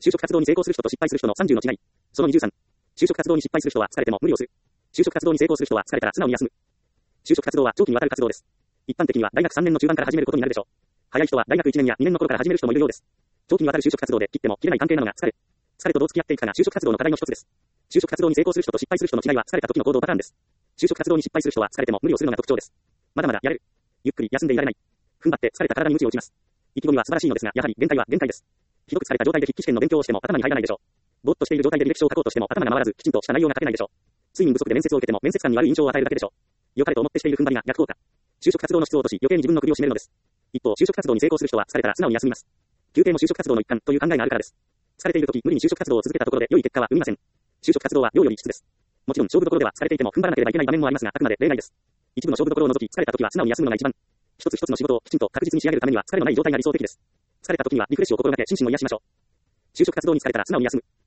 就職活動に成功する人と失敗する人の30の違い。その23。就職活動に失敗する人は疲れても無理をする。就職活動に成功する人は疲れたら素直に休む。就職活動は長期にわたる活動です。一般的には大学3年の中盤から始めることになるでしょう。早い人は大学1年や2年の頃から始める人もいるようです。長期にわたる就職活動で切っても切れない関係なのが疲れ。疲れとどう付き合っていくかが就職活動の課題の一つです。就職活動に成功する人と失敗する人の違いは疲れた時の行動パターンです。就職活動に失敗する人は疲れても無理をするのが特徴です。まだまだやれる。ゆっくり休んでいられない。踏ん張って疲れた体に鞭を打ちます。意気込みは素晴らしいのですが、やはり限界は限界です。ひどく疲れた状態で筆記試験の勉強をしても頭に入らないでしょう。ぼーっとしている状態で履歴書を書こうとしても頭が回らず、きちんとした内容が書けないでしょう。睡眠不足で面接を受けても面接官に悪い印象を与えるだけでしょう。良かれと思ってしている踏ん張りが逆効果。就職活動の質を落とし余計に自分の首を絞めるのです。一方、就職活動に成功する人は疲れたら素直に休みます。休憩も就職活動の一環という考えがあるからです。疲れている時、無理に就職活動を続けたところで良い結果は生みません。就職活動は量より質です。もちろん勝負どころでは疲れていても踏ん張らなければいけない場面もありますが、あくまで例外です。一部の勝負どころを除き疲れた時は素直に休むのが一番。一つ一つの仕事をきちんと確実に仕上げるためには疲れのない状態が理想的です。疲れた時にはリフレッシュを心がけ心身を癒しましょう。就職活動に疲れたら素直に休む。